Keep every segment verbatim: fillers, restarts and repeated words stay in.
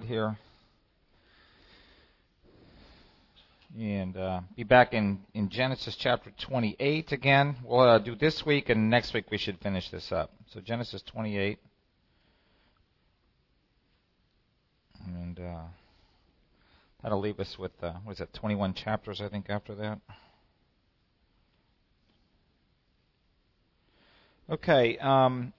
here. And uh, be back in, in Genesis chapter twenty-eight again. We'll uh, do this week, and next week we should finish this up. So Genesis twenty-eight. And uh, that'll leave us with, uh, what is it, twenty-one chapters, I think, after that. Okay. Um,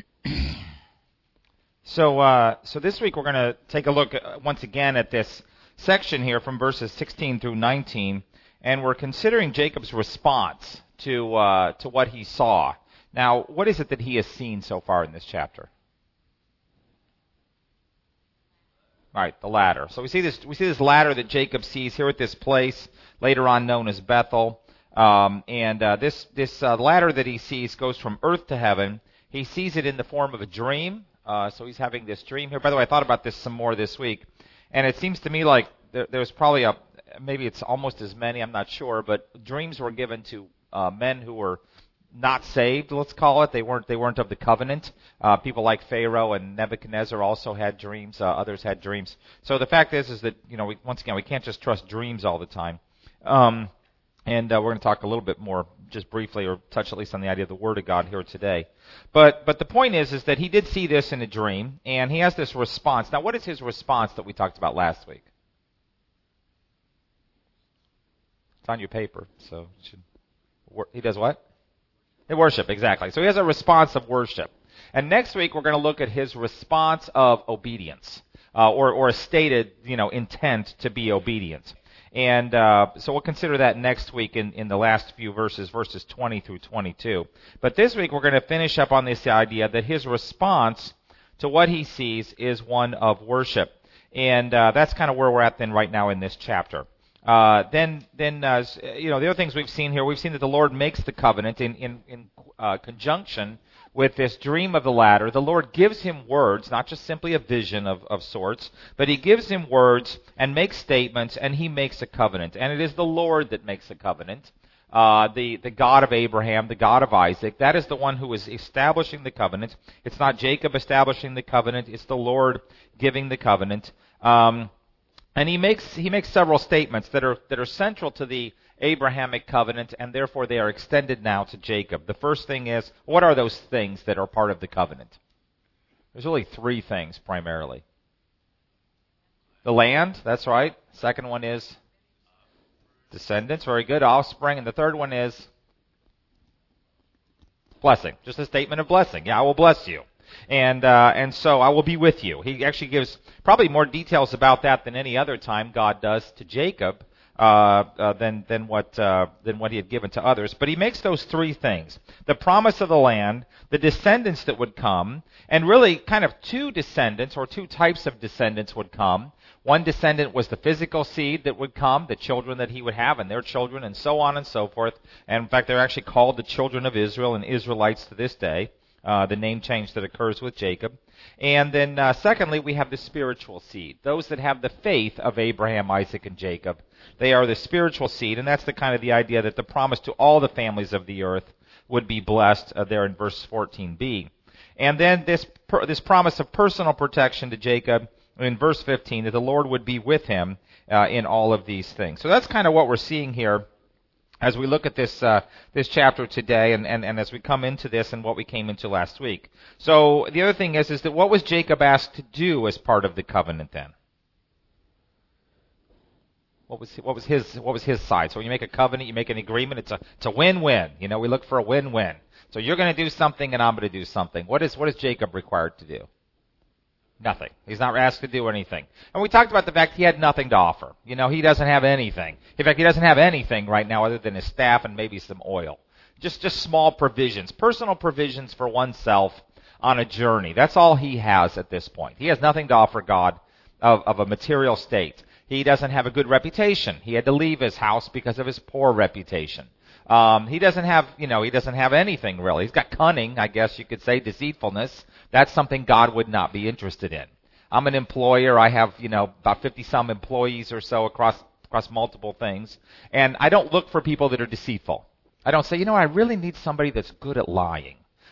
so, uh, so this week we're going to take a look uh, once again at this section here from verses sixteen through nineteen, and we're considering Jacob's response to uh, to what he saw. Now, what is it that he has seen so far in this chapter? All right, the ladder. So we see this we see this ladder that Jacob sees here at this place, later on known as Bethel. Um, and uh, this this uh, ladder that he sees goes from earth to heaven. He sees it in the form of a dream. Uh, so he's having this dream here. By the way, I thought about this some more this week. And it seems to me like there, there's probably a, maybe it's almost as many, I'm not sure, but dreams were given to uh, men who were not saved, let's call it. They weren't they weren't of the covenant. Uh, people like Pharaoh and Nebuchadnezzar also had dreams. Uh, others had dreams. So the fact is, is that, you know, we, once again, we can't just trust dreams all the time. Um, and uh, we're going to talk a little bit more, just briefly, or touch at least on the idea of the Word of God here today. But but the point is, is that he did see this in a dream, and he has this response. Now, what is his response that we talked about last week? It's on your paper, so it should, he does what? He worship, exactly. So he has a response of worship. And next week we're going to look at his response of obedience, uh, or or a stated, you know, intent to be obedient. And uh, so we'll consider that next week in, in the last few verses, verses twenty through twenty-two. But this week we're going to finish up on this idea that his response to what he sees is one of worship. And uh, that's kind of where we're at then right now in this chapter. Uh, then, then uh, you know, the other things we've seen here, we've seen that the Lord makes the covenant in, in, in uh, conjunction with this dream of the ladder. The Lord gives him words, not just simply a vision of, of sorts, but he gives him words and makes statements, and he makes a covenant. And it is the Lord that makes the covenant. Uh, the, the God of Abraham, the God of Isaac, that is the one who is establishing the covenant. It's not Jacob establishing the covenant, it's the Lord giving the covenant. Um, and he makes he makes several statements that are that are central to the Abrahamic covenant, and therefore they are extended now to Jacob. The first thing is, what are those things that are part of the covenant? There's really three things primarily. The land, that's right. Second one is descendants, very good, offspring. And the third one is blessing, just a statement of blessing. Yeah, I will bless you. And uh, and so I will be with you. He actually gives probably more details about that than any other time God does to Jacob. Uh, uh, than than what uh, than what he had given to others. But he makes those three things: the promise of the land, the descendants that would come, and really kind of two descendants or two types of descendants would come. One descendant was the physical seed that would come, the children that he would have and their children, and so on and so forth. And in fact, they're actually called the children of Israel and Israelites to this day. Uh, the name change that occurs with Jacob. And then uh, secondly, we have the spiritual seed. Those that have the faith of Abraham, Isaac, and Jacob. They are the spiritual seed, and that's the kind of the idea that the promise to all the families of the earth would be blessed uh, there in verse fourteen b. And then this per, this promise of personal protection to Jacob in verse fifteen, that the Lord would be with him uh, in all of these things. So that's kind of what we're seeing here as we look at this uh, this chapter today, and, and, and as we come into this and what we came into last week. So the other thing is, is that what was Jacob asked to do as part of the covenant then? What was what was his what was his side? So when you make a covenant, you make an agreement. It's a it's a win-win. You know, we look for a win-win. So you're going to do something, and I'm going to do something. What is what is Jacob required to do? Nothing. He's not asked to do anything. And we talked about the fact he had nothing to offer. You know, he doesn't have anything. In fact, he doesn't have anything right now other than his staff and maybe some oil. Just just small provisions, personal provisions for oneself on a journey. That's all he has at this point. He has nothing to offer God of, of a material state. He doesn't have a good reputation. He had to leave his house because of his poor reputation. Um, he doesn't have, you know, he doesn't have anything really. He's got cunning, I guess you could say, deceitfulness. That's something God would not be interested in. I'm an employer. I have, you know, about fifty-some employees or so across across multiple things. And I don't look for people that are deceitful. I don't say, you know, I really need somebody that's good at lying.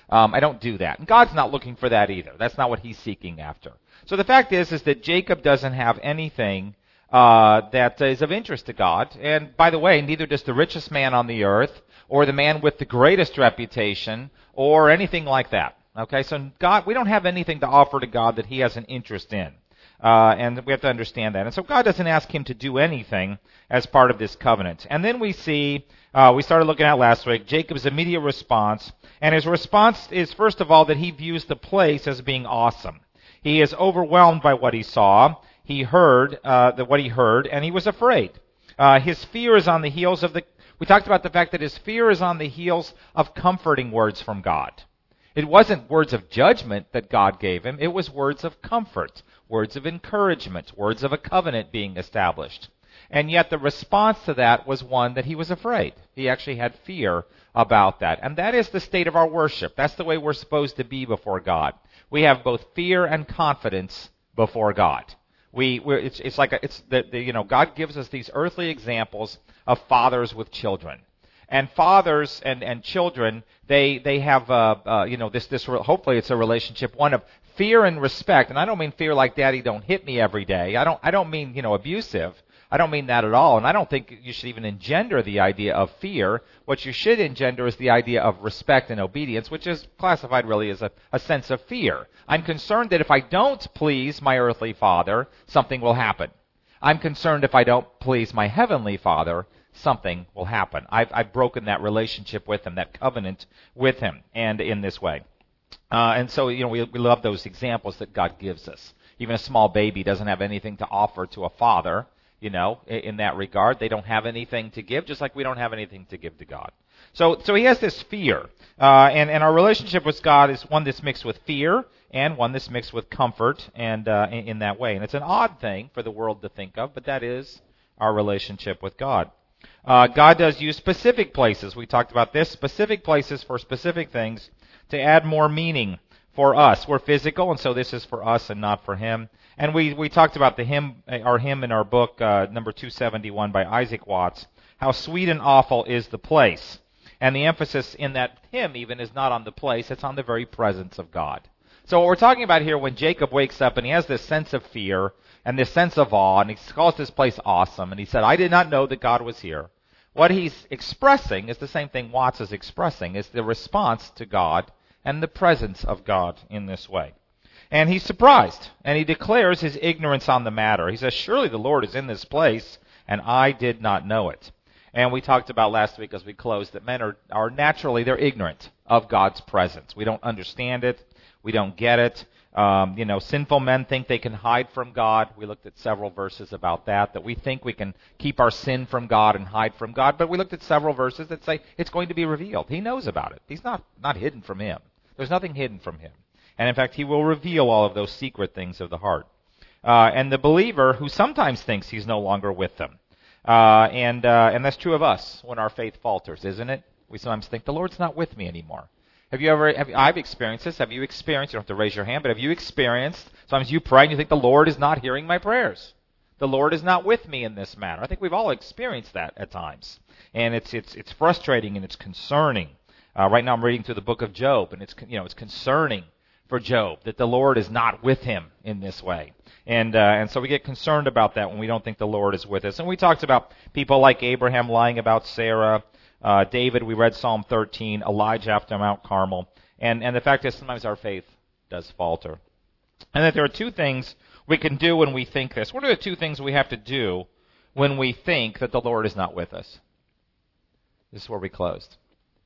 Um, I don't do that. And God's not looking for that either. That's not what he's seeking after. So the fact is, is that Jacob doesn't have anything uh, that is of interest to God. And by the way, neither does the richest man on the earth, or the man with the greatest reputation, or anything like that. Okay, so God, we don't have anything to offer to God that he has an interest in. Uh, and we have to understand that. And so God doesn't ask him to do anything as part of this covenant. And then we see, uh, we started looking at last week, Jacob's immediate response. And his response is, first of all, that he views the place as being awesome. He is overwhelmed by what he saw. He heard uh, the, what he heard, and he was afraid. Uh, his fear is on the heels of the... We talked about the fact that his fear is on the heels of comforting words from God. It wasn't words of judgment that God gave him. It was words of comfort, words of encouragement, words of a covenant being established. And yet the response to that was one that he was afraid. He actually had fear about that. And that is the state of our worship. That's the way we're supposed to be before God. We have both fear and confidence before God. We, we're, it's, it's like a, it's the, the you know God gives us these earthly examples of fathers with children. And fathers and, and children, they they have uh, uh, you know this this hopefully it's a relationship, one of fear and respect. And I don't mean fear like Daddy don't hit me every day. I don't I don't mean you know abusive. I don't mean that at all. And I don't think you should even engender the idea of fear. What you should engender is the idea of respect and obedience, which is classified really as a, a sense of fear. I'm concerned that if I don't please my earthly father, something will happen. I'm concerned if I don't please my heavenly Father, something will happen. I've, I've broken that relationship with him, that covenant with him, and in this way. Uh, and so, you know, we, we love those examples that God gives us. Even a small baby doesn't have anything to offer to a father, you know, in, in that regard. They don't have anything to give, just like we don't have anything to give to God. So, so he has this fear, uh, and, and our relationship with God is one that's mixed with fear and one that's mixed with comfort, and uh, in, in that way. And it's an odd thing for the world to think of, but that is our relationship with God. Uh, God does use specific places. We talked about this, specific places for specific things to add more meaning for us. We're physical, and so this is for us and not for him. And we, we talked about the hymn, our hymn in our book, uh, number two seventy-one by Isaac Watts, How Sweet and Awful is the Place. And the emphasis in that hymn even is not on the place, it's on the very presence of God. So what we're talking about here, when Jacob wakes up and he has this sense of fear and this sense of awe, and he calls this place awesome, and he said, I did not know that God was here. What he's expressing is the same thing Watts is expressing, is the response to God and the presence of God in this way. And he's surprised, and he declares his ignorance on the matter. He says, surely the Lord is in this place, and I did not know it. And we talked about last week as we closed that men are, are naturally, they're ignorant of God's presence. We don't understand it. We don't get it. Um, you know, sinful men think they can hide from God. We looked at several verses about that, that we think we can keep our sin from God and hide from God. But we looked at several verses that say it's going to be revealed. He knows about it. He's not, not hidden from him. There's nothing hidden from him. And in fact, he will reveal all of those secret things of the heart. Uh, and the believer who sometimes thinks he's no longer with them. Uh, and, uh, and that's true of us when our faith falters, isn't it? We sometimes think the Lord's not with me anymore. Have you ever, have, I've experienced this. Have you experienced, you don't have to raise your hand, but have you experienced, sometimes you pray and you think the Lord is not hearing my prayers. The Lord is not with me in this matter. I think we've all experienced that at times. And it's, it's, it's frustrating and it's concerning. Uh, right now I'm reading through the book of Job, and it's, you know, it's concerning for Job that the Lord is not with him in this way. And, uh, and so we get concerned about that when we don't think the Lord is with us. And we talked about people like Abraham lying about Sarah, Uh, David, we read Psalm thirteen, Elijah after Mount Carmel, and, and the fact is sometimes our faith does falter. And that there are two things we can do when we think this. What are the two things we have to do when we think that the Lord is not with us? This is where we closed.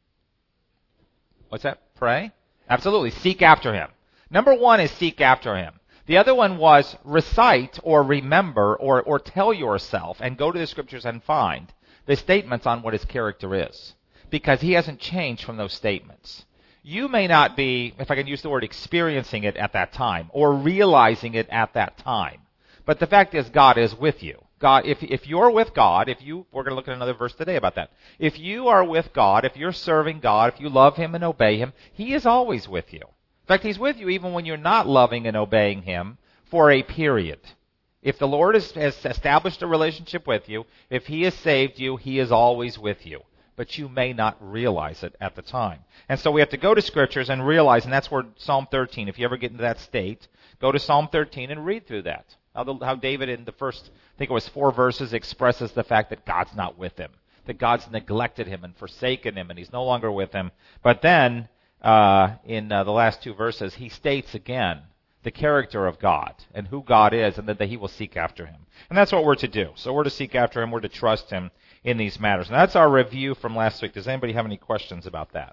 What's that? Pray? Absolutely. Seek after him. Number one is seek after him. The other one was recite or remember or, or tell yourself and go to the scriptures and find the statements on what his character is, because he hasn't changed from those statements. You may not be, if I can use the word, experiencing it at that time or realizing it at that time, but the fact is God is with you. God, if if you're with God, if you, we're going to look at another verse today about that. If you are with God, if you're serving God, if you love him and obey him, he is always with you. In fact, he's with you even when you're not loving and obeying him for a period. If the Lord has, has established a relationship with you, if he has saved you, he is always with you. but you may not realize it at the time. And so we have to go to Scriptures and realize, and that's where Psalm thirteen, if you ever get into that state, go to Psalm thirteen and read through that. How, the, how David in the first, I think it was four verses, expresses the fact that God's not with him, that God's neglected him and forsaken him, and he's no longer with him. But then, uh, in uh, the last two verses, he states again the character of God and who God is, and that, that he will seek after him. And that's what we're to do. So we're to seek after him, we're to trust him in these matters. And that's our review from last week. Does anybody have any questions about that?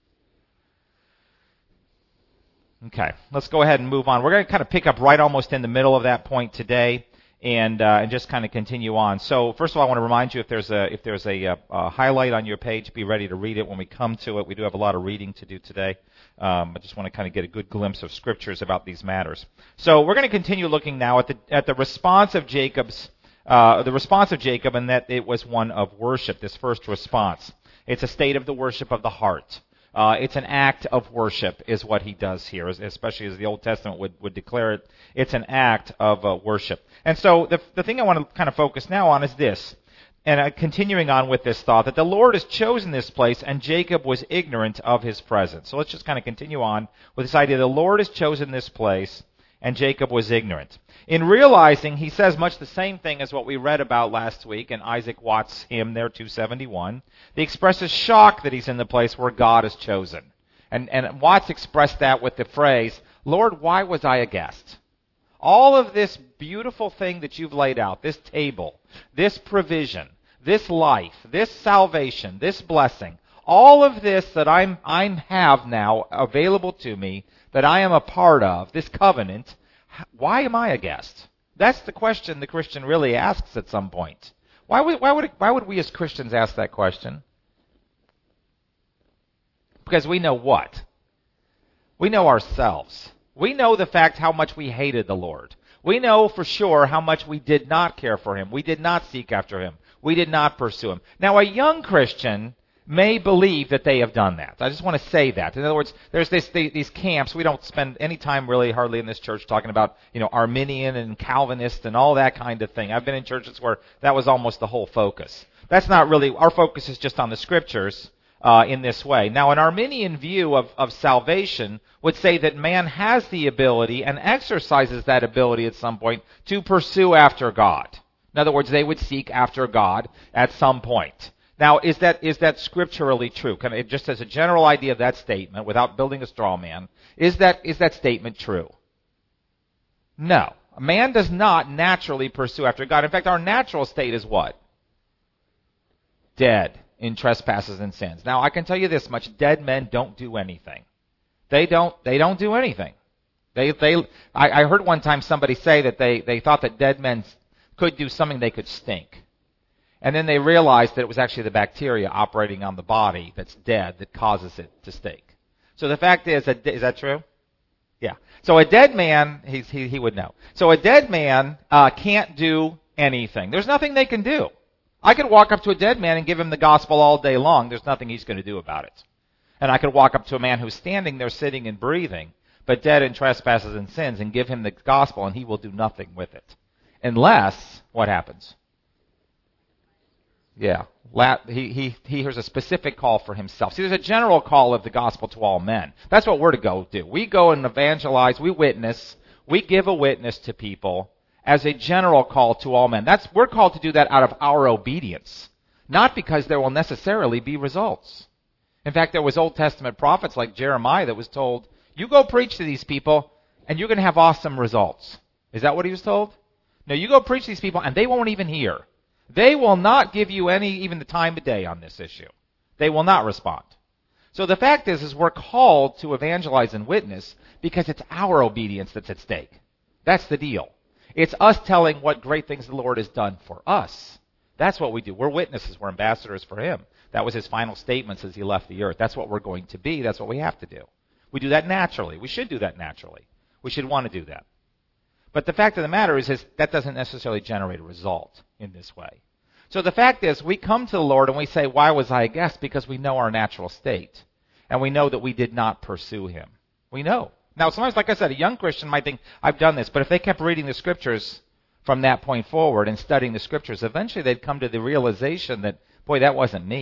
Okay, let's go ahead and move on. We're going to kind of pick up right almost in the middle of that point today, and uh, and just kind of continue on. So first of all, I want to remind you, if there's a if there's a, a, a highlight on your page, be ready to read it when we come to it. We do have a lot of reading to do today. Um, I just want to kind of get a good glimpse of Scriptures about these matters. So we're going to continue looking now at the at the response of Jacob's uh, the response of Jacob, and that it was one of worship. This first response, it's a state of the worship of the heart. Uh, it's an act of worship, is what he does here, especially as the Old Testament would, would declare it. It's an act of uh, worship. And so the, the thing I want to kind of focus now on is this, and uh, continuing on with this thought, that the Lord has chosen this place, and Jacob was ignorant of his presence. So let's just kind of continue on with this idea. The Lord has chosen this place, and Jacob was ignorant. In realizing, he says much the same thing as what we read about last week in Isaac Watts' hymn there, two seventy-one. He expresses shock that he's in the place where God has chosen. And, and Watts expressed that with the phrase, Lord, why was I a guest? All of this beautiful thing that you've laid out, this table, this provision, this life, this salvation, this blessing, all of this that I'm, I have now available to me, that I am a part of, this covenant, why am I a guest? That's the question the Christian really asks at some point. Why would, why would, why would we as Christians ask that question? Because we know what? We know ourselves. We know the fact how much we hated the Lord. We know for sure how much we did not care for him. We did not seek after him. We did not pursue him. Now, a young Christian may believe that they have done that. I just want to say that. In other words, there's this, these camps. We don't spend any time really hardly in this church talking about, you know, Arminian and Calvinist and all that kind of thing. I've been in churches where that was almost the whole focus. That's not really, our focus is just on the Scriptures uh, in this way. Now, an Arminian view of, of salvation would say that man has the ability and exercises that ability at some point to pursue after God. In other words, they would seek after God at some point. Now, is that is that scripturally true? Kind of, just as a general idea of that statement, without building a straw man, is that is that statement true? No. A man does not naturally pursue after God. In fact, our natural state is what? Dead in trespasses and sins. Now, I can tell you this much: dead men don't do anything. They don't. They don't do anything. They. They. I, I heard one time somebody say that they they thought that dead men could do something. They could stink. And then they realized that it was actually the bacteria operating on the body that's dead that causes it to stink. So the fact is, that, is that true? Yeah. So a dead man, he's, he, he would know. So a dead man uh, can't do anything. There's nothing they can do. I could walk up to a dead man and give him the gospel all day long. There's nothing he's going to do about it. And I could walk up to a man who's standing there sitting and breathing, but dead in trespasses and sins, and give him the gospel, and he will do nothing with it. Unless, what happens? Yeah, he, he, he hears a specific call for himself. See, there's a general call of the gospel to all men. That's what we're to go do. We go and evangelize, we witness, we give a witness to people as a general call to all men. That's, we're called to do that out of our obedience, not because there will necessarily be results. In fact, there was Old Testament prophets like Jeremiah that was told, you go preach to these people and you're going to have awesome results. Is that what he was told? No, you go preach to these people and they won't even hear. They will not give you any, even the time of day on this issue. They will not respond. So the fact is, is we're called to evangelize and witness because it's our obedience that's at stake. That's the deal. It's us telling what great things the Lord has done for us. That's what we do. We're witnesses. We're ambassadors for Him. That was His final statements as He left the earth. That's what we're going to be. That's what we have to do. We do that naturally. We should do that naturally. We should want to do that. But the fact of the matter is, is that doesn't necessarily generate a result in this way. So the fact is, we come to the Lord and we say, why was I a guest? Because we know our natural state. And we know that we did not pursue Him. We know. Now, sometimes, like I said, a young Christian might think, I've done this. But if they kept reading the Scriptures from that point forward and studying the Scriptures, eventually they'd come to the realization that, boy, that wasn't me.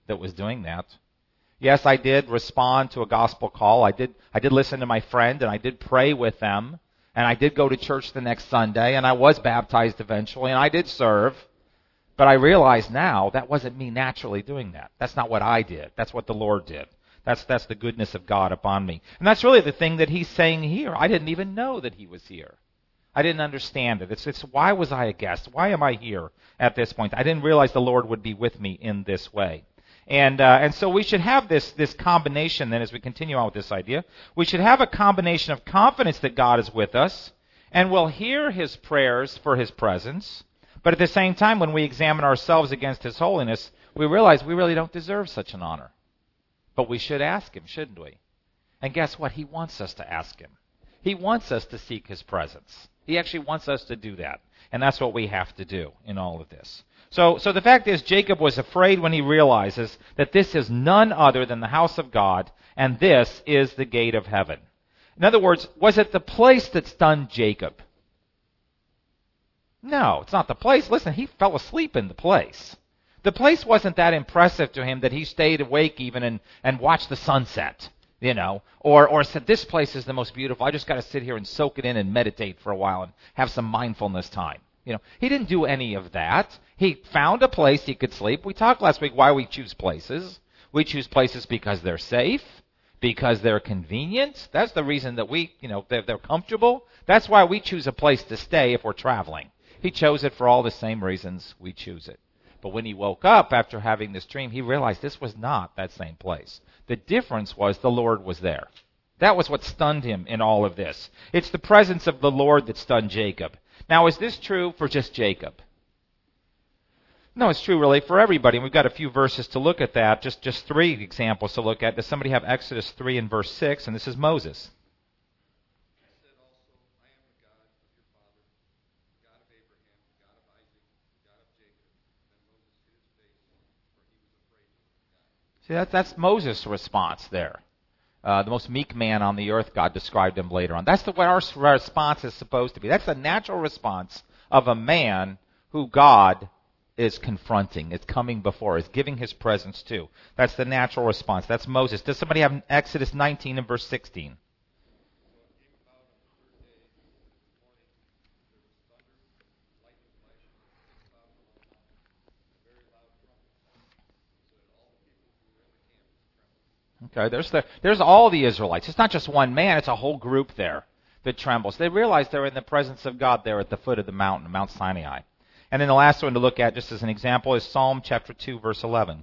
that was doing that. Yes, I did respond to a gospel call. I did I did listen to my friend, and I did pray with them, and I did go to church the next Sunday, and I was baptized eventually, and I did serve. But I realize now that wasn't me naturally doing that. That's not what I did. That's what the Lord did. That's that's the goodness of God upon me. And that's really the thing that he's saying here. I didn't even know that he was here. I didn't understand it. It's, it's why was I a guest? Why am I here at this point? I didn't realize the Lord would be with me in this way. And uh, and so we should have this this combination then as we continue on with this idea. We should have a combination of confidence that God is with us, and we'll hear his prayers for his presence. But at the same time, when we examine ourselves against his holiness, we realize we really don't deserve such an honor. But we should ask him, shouldn't we? And guess what? He wants us to ask him. He wants us to seek his presence. He actually wants us to do that. And that's what we have to do in all of this. So, so the fact is, Jacob was afraid when he realizes that this is none other than the house of God, and this is the gate of heaven. In other words, was it the place that stunned Jacob? No, it's not the place. Listen, he fell asleep in the place. The place wasn't that impressive to him that he stayed awake even and, and watched the sunset, you know, or, or said, this place is the most beautiful. I just got to sit here and soak it in and meditate for a while and have some mindfulness time. You know, he didn't do any of that. He found a place he could sleep. We talked last week why we choose places. We choose places because they're safe, because they're convenient. That's the reason that we, you know, they're, they're comfortable. That's why we choose a place to stay if we're traveling. He chose it for all the same reasons we choose it. But when he woke up after having this dream, he realized this was not that same place. The difference was the Lord was there. That was what stunned him in all of this. It's the presence of the Lord that stunned Jacob. Now, is this true for just Jacob? No, it's true really for everybody. And we've got a few verses to look at that. Just, just three examples to look at. Does somebody have Exodus three and verse six? And this is Moses. See, that's, that's Moses' response there. Uh, the most meek man on the earth, God described him later on. That's the, what our response is supposed to be. That's the natural response of a man who God is confronting, is coming before, is giving his presence to. That's the natural response. That's Moses. Does somebody have Exodus nineteen and verse sixteen? Okay, there's the, there's all the Israelites. It's not just one man, it's a whole group there that trembles. They realize they're in the presence of God there at the foot of the mountain, Mount Sinai. And then the last one to look at, just as an example, is Psalm chapter two, verse eleven.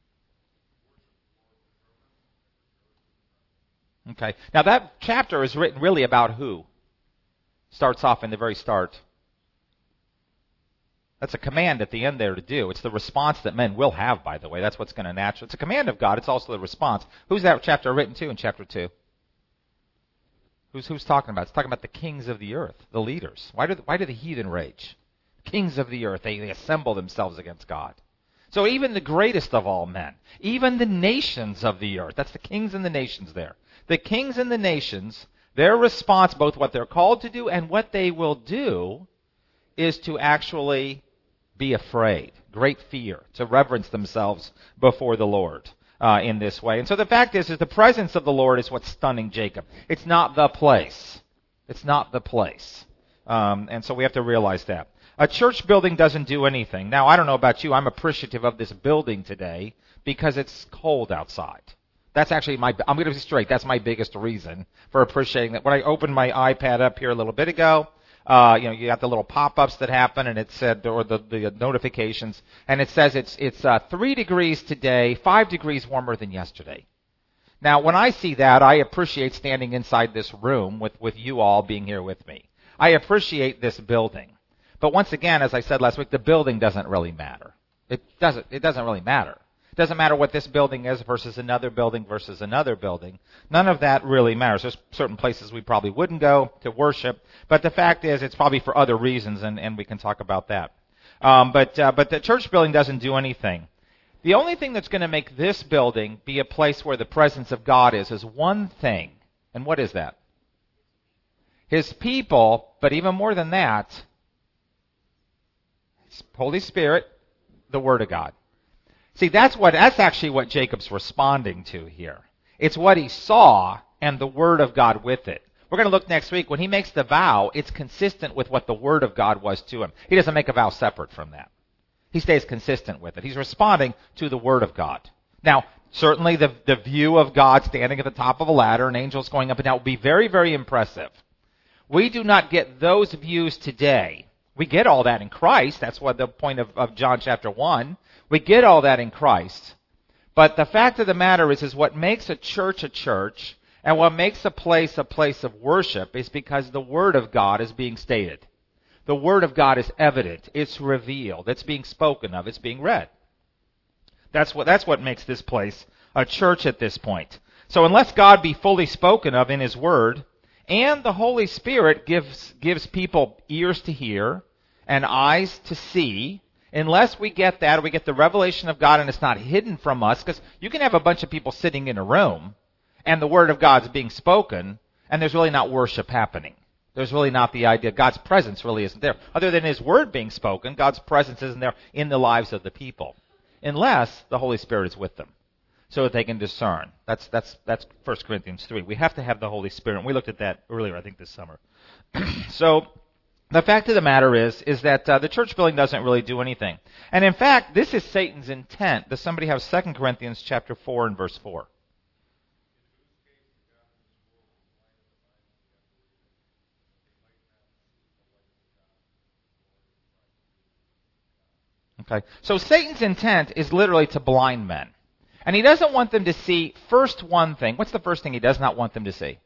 Okay, now that chapter is written really about who? Starts off in the very start. That's a command at the end there to do. It's the response that men will have, by the way. That's what's going to naturally. It's a command of God. It's also the response. Who's that chapter written to in chapter two? Who's who's talking about? It's talking about the kings of the earth, the leaders. Why do the, why do the heathen rage? Kings of the earth, they, they assemble themselves against God. So even the greatest of all men, even the nations of the earth, that's the kings and the nations there. The kings and the nations, their response, both what they're called to do and what they will do, is to actually be afraid, great fear, to reverence themselves before the Lord uh, in this way. And so the fact is, is the presence of the Lord is what's stunning Jacob. It's not the place. It's not the place. Um, and so we have to realize that. A church building doesn't do anything. Now, I don't know about you. I'm appreciative of this building today because it's cold outside. That's actually my, I'm going to be straight, that's my biggest reason for appreciating that. When I opened my iPad up here a little bit ago, Uh, you know, you got the little pop-ups that happen, and it said, or the, the notifications, and it says it's it's uh, three degrees today, five degrees warmer than yesterday. Now, when I see that, I appreciate standing inside this room with, with you all being here with me. I appreciate this building. But once again, as I said last week, the building doesn't really matter. It doesn't. It doesn't really matter. It doesn't matter what this building is versus another building versus another building. None of that really matters. There's certain places we probably wouldn't go to worship, but the fact is it's probably for other reasons, and, and we can talk about that. Um, but uh, but the church building doesn't do anything. The only thing that's going to make this building be a place where the presence of God is is one thing. And what is that? His people, but even more than that, Holy Spirit, the Word of God. See, that's what that's actually what Jacob's responding to here. It's what he saw and the Word of God with it. We're going to look next week. When he makes the vow, it's consistent with what the Word of God was to him. He doesn't make a vow separate from that. He stays consistent with it. He's responding to the Word of God. Now, certainly the, the view of God standing at the top of a ladder and angels going up and down will be very, very impressive. We do not get those views today. We get all that in Christ. That's what the point of, of John chapter one. We get all that in Christ. But the fact of the matter is, is what makes a church a church and what makes a place a place of worship is because the Word of God is being stated. The Word of God is evident. It's revealed. It's being spoken of. It's being read. That's what, that's what makes this place a church at this point. So unless God be fully spoken of in His Word, and the Holy Spirit gives, gives people ears to hear and eyes to see, unless we get that, we get the revelation of God and it's not hidden from us, because you can have a bunch of people sitting in a room and the Word of God's being spoken, and there's really not worship happening. There's really not the idea. God's presence really isn't there. Other than His Word being spoken, God's presence isn't there in the lives of the people, unless the Holy Spirit is with them, so that they can discern. That's that's that's First Corinthians three. We have to have the Holy Spirit. And we looked at that earlier, I think, this summer. So the fact of the matter is, is that uh, the church building doesn't really do anything. And in fact, this is Satan's intent. Does somebody have Second Corinthians chapter four and verse four? Okay. So Satan's intent is literally to blind men. And he doesn't want them to see first one thing. What's the first thing he does not want them to see?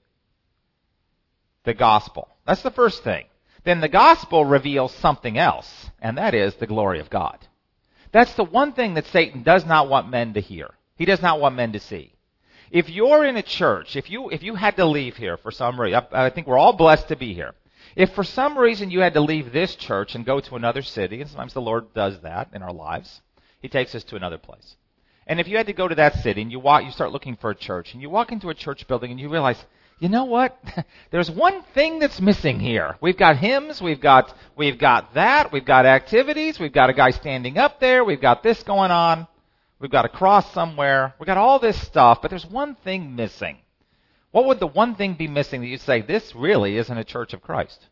The gospel. That's the first thing. Then the gospel reveals something else, and that is the glory of God. That's the one thing that Satan does not want men to hear. He does not want men to see. If you're in a church, if you if you had to leave here for some reason, I, I think we're all blessed to be here. If for some reason you had to leave this church and go to another city, and sometimes the Lord does that in our lives, He takes us to another place. And if you had to go to that city and you walk, you start looking for a church, and you walk into a church building and you realize, you know what? There's one thing that's missing here. We've got hymns, we've got we've got that, we've got activities, we've got a guy standing up there, we've got this going on, we've got a cross somewhere, we've got all this stuff, but there's one thing missing. What would the one thing be missing that you'd say, this really isn't a church of Christ?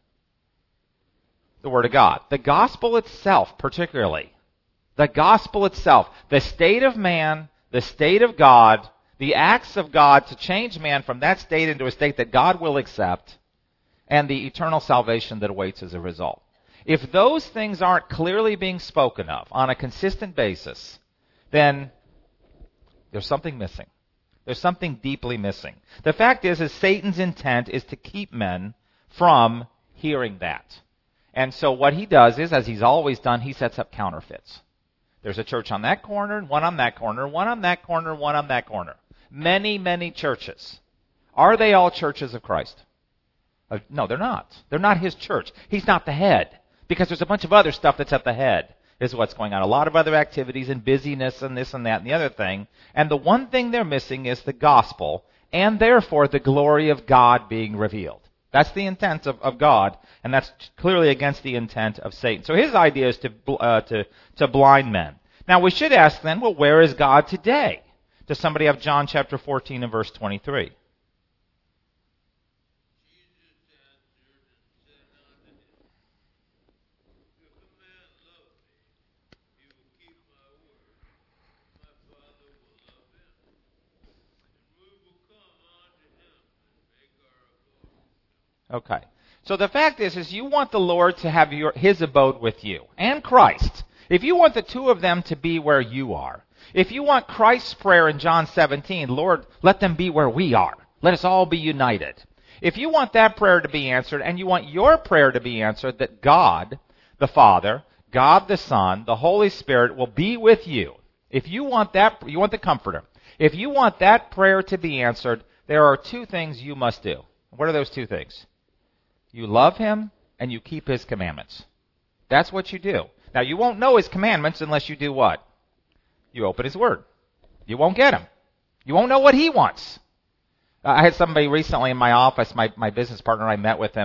The Word of God. The gospel itself, particularly. The gospel itself. The state of man, the state of God, the acts of God to change man from that state into a state that God will accept, and the eternal salvation that awaits as a result. If those things aren't clearly being spoken of on a consistent basis, then there's something missing. There's something deeply missing. The fact is, is Satan's intent is to keep men from hearing that. And so what he does is, as he's always done, he sets up counterfeits. There's a church on that corner, one on that corner, one on that corner, one on that corner. Many, many churches. Are they all churches of Christ? Uh, no, they're not. They're not His church. He's not the head. Because there's a bunch of other stuff that's at the head, is what's going on. A lot of other activities and busyness and this and that and the other thing. And the one thing they're missing is the gospel, and therefore the glory of God being revealed. That's the intent of, of God, and that's clearly against the intent of Satan. So his idea is to, uh, to, to blind men. Now we should ask then, well, where is God today? Does somebody have John chapter fourteen and verse twenty-three? Okay. So the fact is, is you want the Lord to have your, His abode with you, and Christ. If you want the two of them to be where you are, if you want Christ's prayer in John seventeen, Lord, let them be where we are. Let us all be united. If you want that prayer to be answered, and you want your prayer to be answered, that God, the Father, God the Son, the Holy Spirit will be with you. If you want that, you want the Comforter. If you want that prayer to be answered, there are two things you must do. What are those two things? You love Him, and you keep His commandments. That's what you do. Now, you won't know His commandments unless you do what? You open His Word. You won't get Him. You won't know what He wants. Uh, I had somebody recently in my office, my, my business partner, I met with him, and,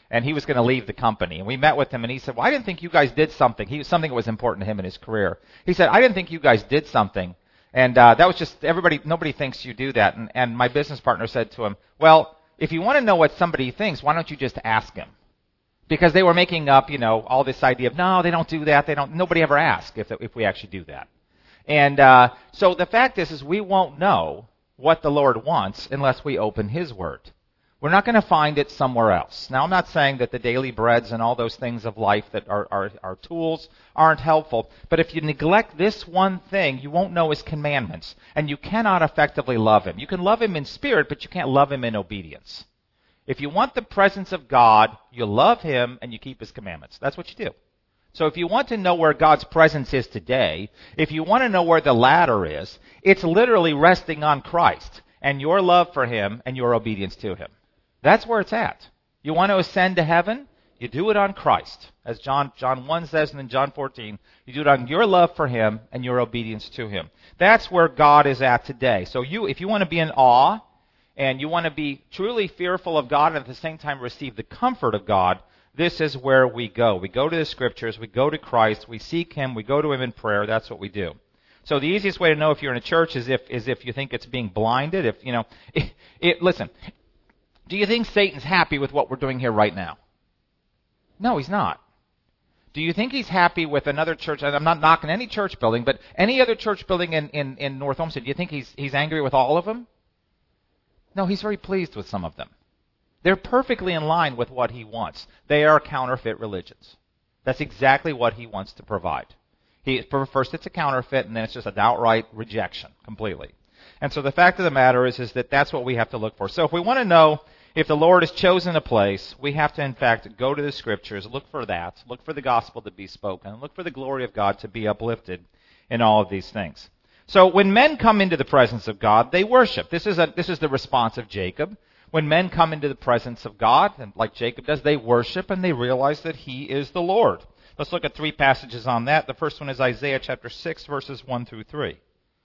and he was going to leave the company. And we met with him, and he said, well, I didn't think you guys did something. He, something that was important to him in his career. He said, I didn't think you guys did something. And uh, that was just, everybody, nobody thinks you do that. And, and my business partner said to him, well, if you want to know what somebody thinks, why don't you just ask him? Because they were making up, you know, all this idea of, no, they don't do that. They don't, nobody ever asks if, if we actually do that. And uh, so the fact is, is we won't know what the Lord wants unless we open His Word. We're not going to find it somewhere else. Now, I'm not saying that the daily breads and all those things of life that are, are, are tools aren't helpful, but if you neglect this one thing, you won't know His commandments, and you cannot effectively love Him. You can love Him in spirit, but you can't love Him in obedience. If you want the presence of God, you love Him and you keep His commandments. That's what you do. So if you want to know where God's presence is today, if you want to know where the ladder is, it's literally resting on Christ and your love for Him and your obedience to Him. That's where it's at. You want to ascend to heaven? You do it on Christ. As John John one says, and in John fourteen, you do it on your love for Him and your obedience to Him. That's where God is at today. So you, if you want to be in awe and you want to be truly fearful of God and at the same time receive the comfort of God, this is where we go. We go to the Scriptures, we go to Christ, we seek Him, we go to Him in prayer. That's what we do. So the easiest way to know if you're in a church is if is if you think it's being blinded. If you know, it, it, listen. Do you think Satan's happy with what we're doing here right now? No, he's not. Do you think he's happy with another church? I'm not knocking any church building, but any other church building in, in, in North Olmsted, do you think he's he's angry with all of them? No, he's very pleased with some of them. They're perfectly in line with what he wants. They are counterfeit religions. That's exactly what he wants to provide. He, first it's a counterfeit, and then it's just an outright rejection, completely. And so the fact of the matter is, is that that's what we have to look for. So if we want to know if the Lord has chosen a place, we have to, in fact, go to the Scriptures, look for that, look for the gospel to be spoken, look for the glory of God to be uplifted in all of these things. So when men come into the presence of God, they worship. This is a, this is the response of Jacob. When men come into the presence of God, and like Jacob does, they worship and they realize that He is the Lord. Let's look at three passages on that. The first one is Isaiah chapter six, verses one through three.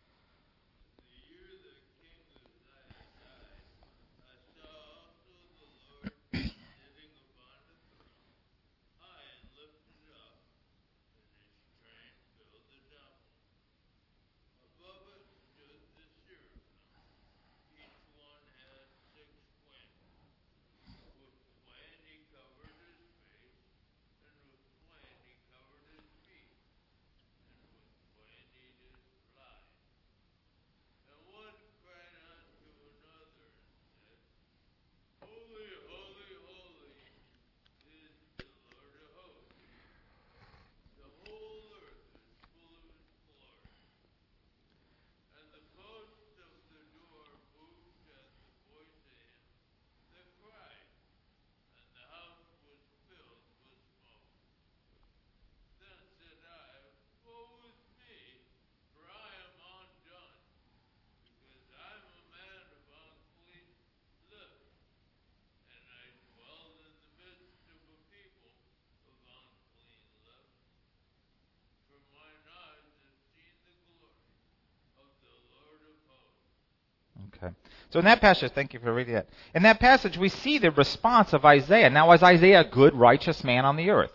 Okay. So in that passage, thank you for reading that. In that passage, we see the response of Isaiah. Now, was Isaiah a good, righteous man on the earth?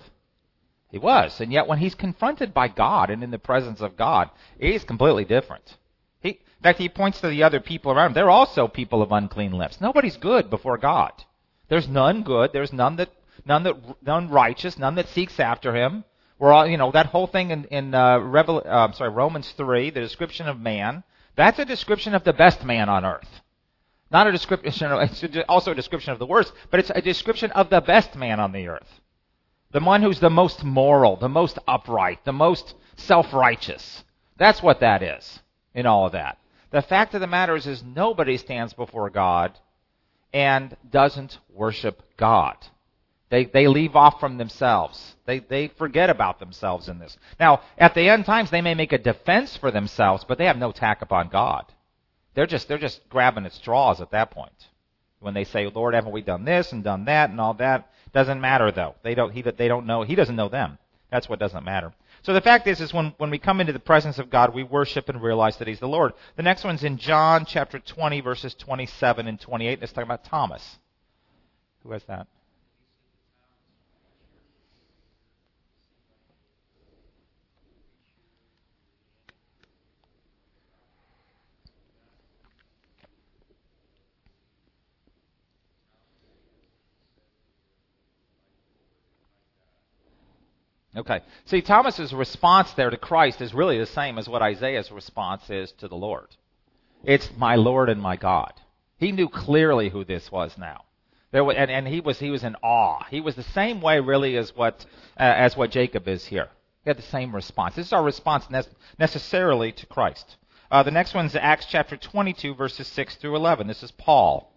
He was. And yet when he's confronted by God and in the presence of God, he's completely different. He, in fact, he points to the other people around him. They're also people of unclean lips. Nobody's good before God. There's none good. There's none that, none that, none righteous, none that seeks after Him. We're all, you know, that whole thing in, in uh, Revel, uh, sorry, Romans three, the description of man, that's a description of the best man on earth. Not a description, it's also a description of the worst, but it's a description of the best man on the earth. The one who's the most moral, the most upright, the most self-righteous. That's what that is in all of that. The fact of the matter is, is nobody stands before God and doesn't worship God. They they leave off from themselves. They they forget about themselves in this. Now, at the end times, they may make a defense for themselves, but they have no attack upon God. They're just they're just grabbing at straws at that point. When they say, "Lord, haven't we done this and done that and all that?" Doesn't matter though. They don't he they don't know. He doesn't know them. That's what doesn't matter. So the fact is, is when, when we come into the presence of God, we worship and realize that He's the Lord. The next one's in John chapter twenty, verses twenty-seven and twenty-eight. Let's talk about Thomas. Who has that? Okay. See, Thomas's response there to Christ is really the same as what Isaiah's response is to the Lord. It's my Lord and my God. He knew clearly who this was now. There was, and, and he was he was in awe. He was the same way really as what uh, as what Jacob is here. He had the same response. This is our response ne- necessarily to Christ. Uh, the next one is Acts chapter twenty-two, verses six through eleven. This is Paul.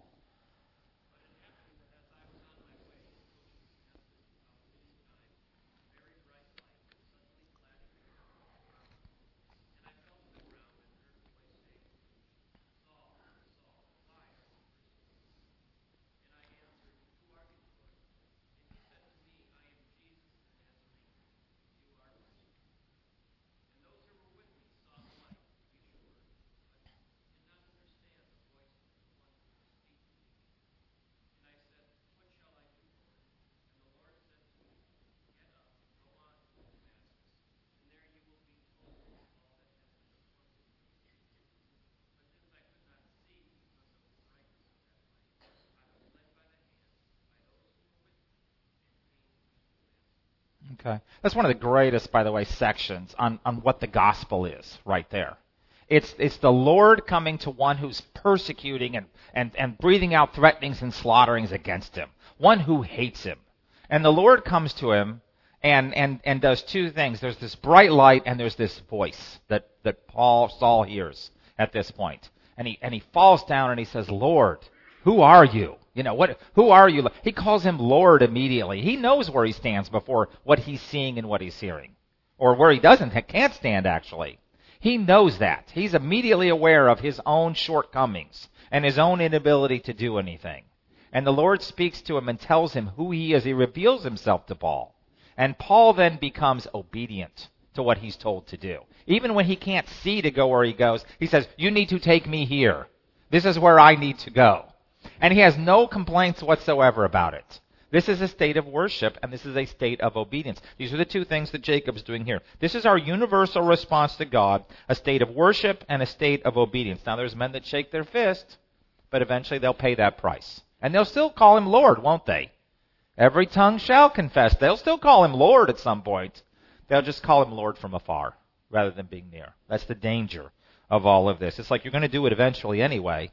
Okay. That's one of the greatest, by the way, sections on, on what the gospel is right there. It's it's the Lord coming to one who's persecuting and, and, and breathing out threatenings and slaughterings against him. One who hates him. And the Lord comes to him and, and, and does two things. There's this bright light and there's this voice that, that Paul Saul hears at this point. And he and he falls down and he says, Lord, who are you? You know, what? Who are you? He calls him Lord immediately. He knows where he stands before what he's seeing and what he's hearing. Or where he doesn't, can't stand actually. He knows that. He's immediately aware of his own shortcomings and his own inability to do anything. And the Lord speaks to him and tells him who he is. He reveals himself to Paul. And Paul then becomes obedient to what he's told to do. Even when he can't see to go where he goes, he says, you need to take me here. This is where I need to go. And he has no complaints whatsoever about it. This is a state of worship, and this is a state of obedience. These are the two things that Jacob's doing here. This is our universal response to God, a state of worship and a state of obedience. Now, there's men that shake their fist, but eventually they'll pay that price. And they'll still call him Lord, won't they? Every tongue shall confess. They'll still call him Lord at some point. They'll just call him Lord from afar rather than being near. That's the danger of all of this. It's like you're going to do it eventually anyway.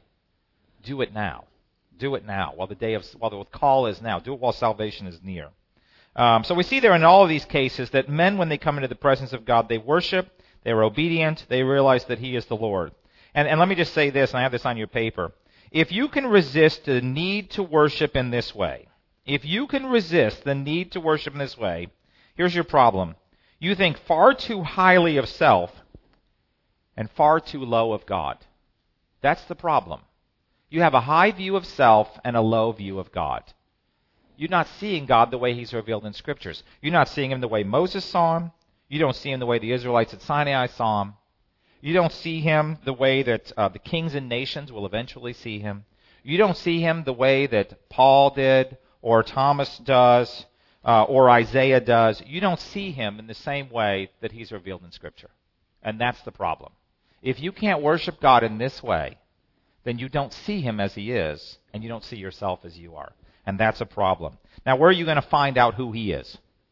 Do it now. Do it now, while the day of while the call is now. Do it while salvation is near. Um, so we see there in all of these cases that men, when they come into the presence of God, they worship, they are obedient, they realize that He is the Lord. And, and let me just say this, and I have this on your paper. If you can resist the need to worship in this way, if you can resist the need to worship in this way, here's your problem. You think far too highly of self and far too low of God. That's the problem. You have a high view of self and a low view of God. You're not seeing God the way He's revealed in Scriptures. You're not seeing Him the way Moses saw Him. You don't see Him the way the Israelites at Sinai saw Him. You don't see Him the way that uh, the kings and nations will eventually see Him. You don't see Him the way that Paul did, or Thomas does, uh, or Isaiah does. You don't see Him in the same way that He's revealed in Scripture. And that's the problem. If you can't worship God in this way, then you don't see Him as He is, and you don't see yourself as you are. And that's a problem. Now, where are you going to find out who He is?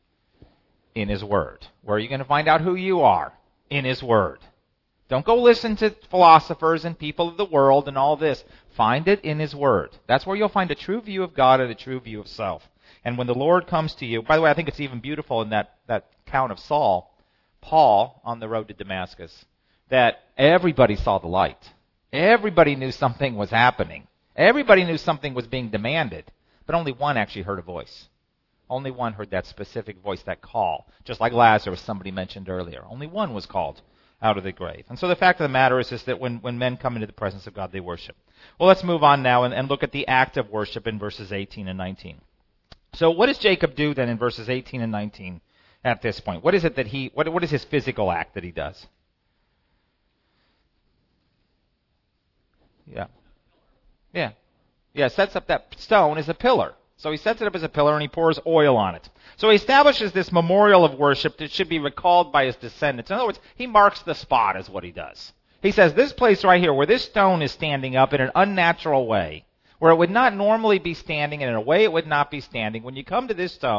In His Word. Where are you going to find out who you are? In His Word. Don't go listen to philosophers and people of the world and all this. Find it in His Word. That's where you'll find a true view of God and a true view of self. And when the Lord comes to you, by the way, I think it's even beautiful in that, that account of Saul, Paul on the road to Damascus, that everybody saw the light. Everybody knew something was happening. Everybody knew something was being demanded. But only one actually heard a voice. Only one heard that specific voice, that call. Just like Lazarus, somebody mentioned earlier. Only one was called out of the grave. And so the fact of the matter is, is that when, when men come into the presence of God, they worship. Well, let's move on now and, and look at the act of worship in verses eighteen and nineteen. So what does Jacob do then in verses eighteen and nineteen at this point? What is it that he, what, what is his physical act that he does? Yeah. Yeah. Yeah, sets up that stone as a pillar. So he sets it up as a pillar and he pours oil on it. So he establishes this memorial of worship that should be recalled by his descendants. In other words, he marks the spot is what he does. He says this place right here where this stone is standing up in an unnatural way, where it would not normally be standing and in a way it would not be standing, when you come to this stone,